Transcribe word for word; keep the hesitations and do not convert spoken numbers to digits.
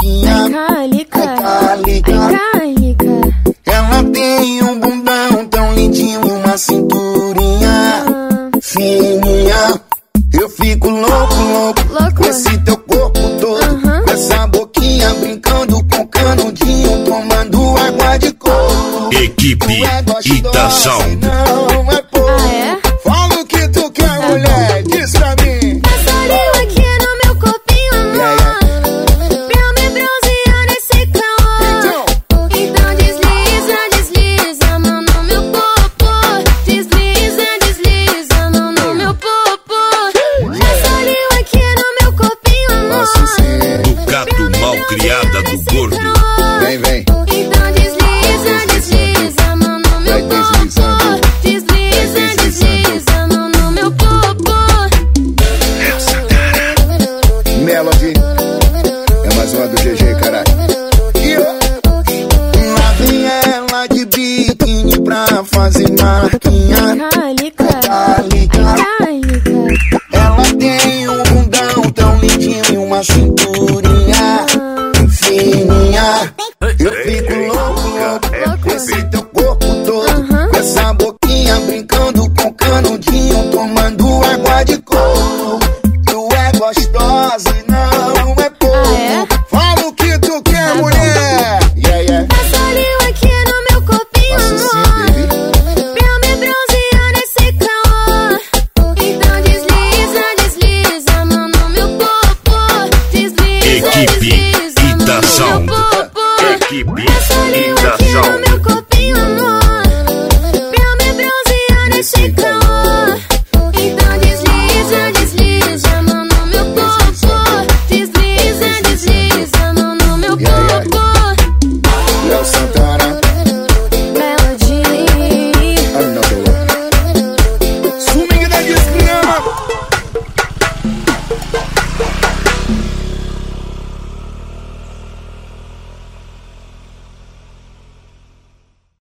marquinha. Ai, calica. Ela tem um bundão tão lindinho e uma cinturinha fininha. Eu fico louco, louco, louco com esse teu corpo todo, uhum. Com essa boquinha brincando com canudinho, tomando água de coco. Equipe Itação. Não é pouco. Ah, é? Fala o que tu quer, tá, mulher, diz pra mim. Passa língua aqui no meu corpinho, amor, pra me bronzear nesse calor. Então, então desliza, desliza, mão no meu popô. Desliza, desliza, mão no meu popô. Passa língua aqui no meu corpinho, amor. Do gato mal criada do gordo. Vem, vem. Então desliza, desliza, mão no meu popô. Desliza, desliza, mão no meu popô. Melody é mais uma do G G, caralho. E eu, lá vem ela de biquíni pra fazer marquinha. Calica. Ela tem um bundão tão lindinho e uma cinturinha fininha. Eu fico louco, louco com esse teu corpo todo, uhum. Com essa boquinha brincando com canudinho, tomando água de coco. Tu é gostosa e não é pouco. Ah, é? Fala o que tu quer, tá, mulher. Yeah, yeah. Passa língua aqui no meu corpinho, amor, pra me bronzear nesse calor. Então desliza, desliza, mão no meu popô. Desliza, Equipe desliza, mão Itação. no meu popô. Equipe Passa língua aqui no Itação. meu corpinho, amor, pra me bronzear nesse calor. Então desliza, desliza, mão no meu popô. Desliza, desliza, mão no meu popô. Léo Santana, Melody. another one. Swing da desgrama.